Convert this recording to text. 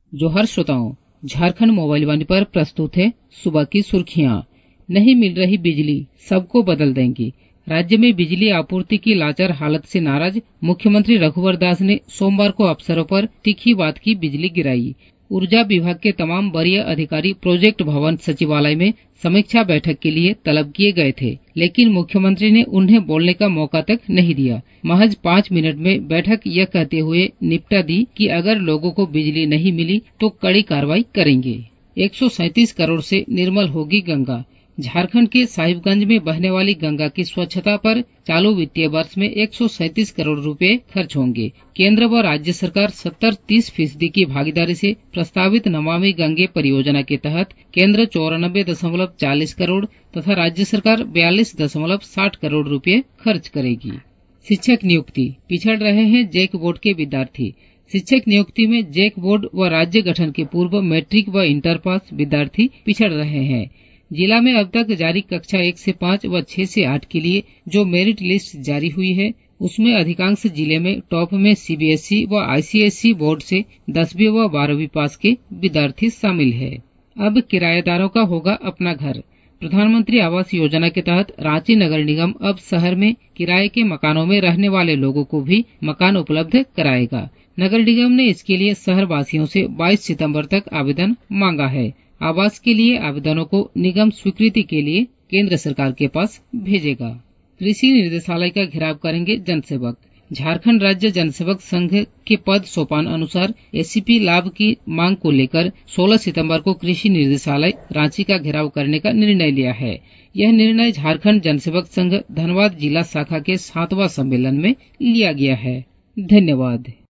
जोहार श्रोताओं, झारखंड मोबाइल वाणी पर प्रस्तुत है सुबह की सुर्खियां। नहीं मिल रही बिजली, सबको बदल देंगी। राज्य में बिजली आपूर्ति की लाचार हालत से नाराज मुख्यमंत्री रघुवर दास ने सोमवार को अफसरों पर तीखी बात की बिजली गिराई। ऊर्जा विभाग के तमाम वरीय अधिकारी प्रोजेक्ट भवन सचिवालय में समीक्षा बैठक के लिए तलब किए गए थे, लेकिन मुख्यमंत्री ने उन्हें बोलने का मौका तक नहीं दिया। महज 5 मिनट में बैठक यह कहते हुए निपटा दी कि अगर लोगों को बिजली नहीं मिली तो कड़ी कार्रवाई करेंगे। 137 करोड़ से निर्मल होगी गंगा। झारखंड के साहिबगंज में बहने वाली गंगा की स्वच्छता पर चालू वित्तीय वर्ष में 137 करोड़ रुपए खर्च होंगे। केंद्र व राज्य सरकार 70-30% की भागीदारी से प्रस्तावित नमामि गंगे परियोजना के तहत केंद्र 94.40 करोड़ तथा राज्य सरकार 42.60 करोड़ रुपए खर्च करेगी। शिक्षक नियुक्ति, पिछड़ रहे हैं जैक बोर्ड के विद्यार्थी। शिक्षक नियुक्ति में जैक बोर्ड व राज्य गठन के पूर्व मैट्रिक व इंटर पास विद्यार्थी पिछड़ रहे हैं। जिला में अब तक जारी कक्षा 1 से 5 व 6 से 8 के लिए जो मेरिट लिस्ट जारी हुई है, उसमें अधिकांश जिले में टॉप में सीबीएसई व आईसीएसई बोर्ड से 10वीं व 12वीं पास के विद्यार्थी शामिल है। अब किराएदारों का होगा अपना घर। प्रधानमंत्री आवास योजना के तहत रांची नगर निगम अब शहर में किराए के मकानों में रहने वाले लोगों को भी मकान उपलब्ध कराएगा। नगर निगम ने इसके लिए शहर वासियों से 22 सितंबर तक आवेदन मांगा है। आवास के लिए आवेदनों को निगम स्वीकृति के लिए केंद्र सरकार के पास भेजेगा। कृषि निदेशालय का घेराव करेंगे जनसेवक। झारखंड राज्य जनसेवक संघ के पद सोपान अनुसार एसीपी लाभ की मांग को लेकर 16 सितंबर को कृषि निदेशालय रांची का घेराव करने का निर्णय लिया है। यह निर्णय झारखंड जनसेवक संघ धनबाद जिला शाखा के 7वां सम्मेलन में लिया गया है। धन्यवाद।